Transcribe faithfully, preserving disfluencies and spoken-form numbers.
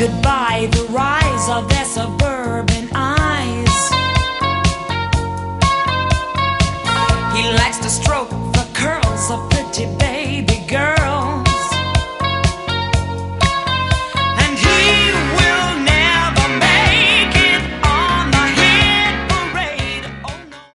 Goodbye, the rise of their suburban eyes. He likes to stroke